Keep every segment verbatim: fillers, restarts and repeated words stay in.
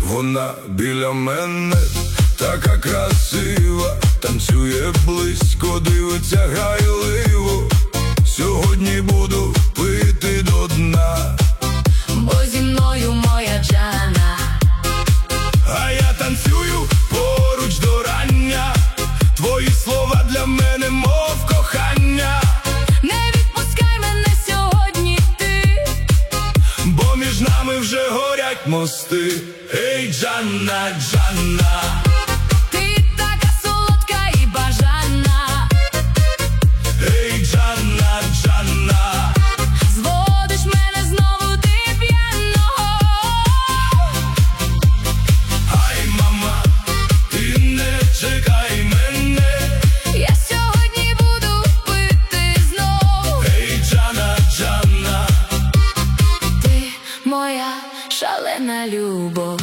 Вона біля мене така красива, танцює близько, дивиться грайливо. Сьогодні буду пити до дна, бо зі мною моя Джана. А я танцюю поруч до рання. Твої слова для мене мов кохання. Не відпускай мене сьогодні ти, бо між нами вже горять мости. Ей, Джана, Джана, ти така солодка і бажана. ей, Джана, Джана, Зводиш мене знову ти п'яного. ай, мама, ти не чекай мене. Я сьогодні буду пити знов. Ей, Джана, Джана, Ти моя шалена любов.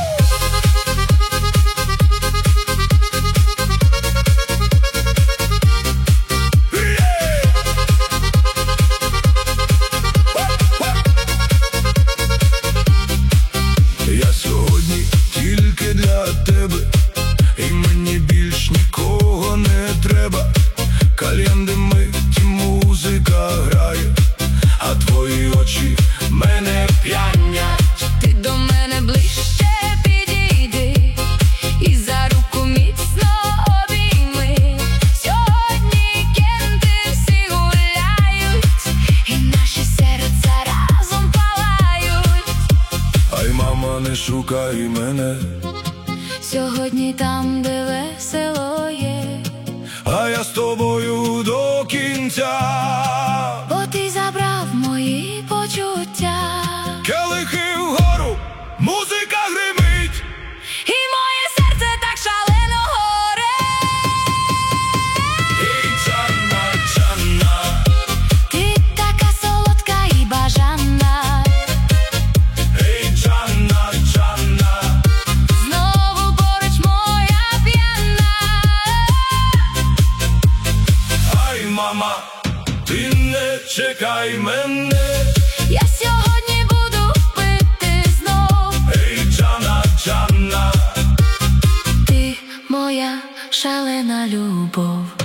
я сьогодні тільки для тебе, і мені більш нікого не треба. Кальян димить, музика грає, а твої очі мене п'янять. Ти до мене ближче підійди і за руку міцно обійми. Сьогодні кенти всі гуляють, і наші серця разом палають. Ай, мама, не шукай мене, Сьогодні там, де весело є, а я з тобою до кінця. бо ти забрав мої почуття. Келихи вгору, музика гримить, І моє серце так шалено горе. ей, Джана, Джана, Ти така солодка і бажана. ей, Джана, Джана, Знову поруч моя п'яна. ай, мама, ти не чекай мене. Я сьогодні буду пити знов. Ей, Джана, Джана, Ти моя шалена любов.